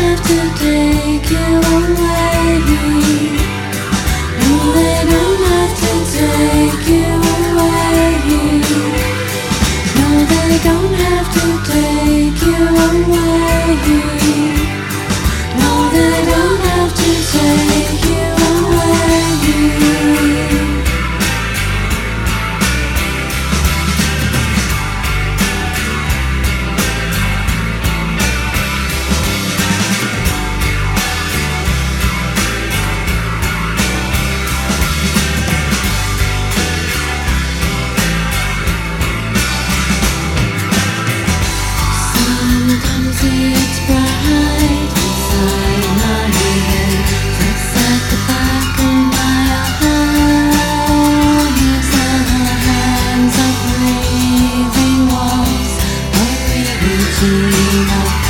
have to take you away. No, they don't have to take you away. No, they don't have to take you away. No, they don't have to take you away. Sometimes it's bright inside my head, just at the back of my eyes. Our hands are breathing walls, are reaching up.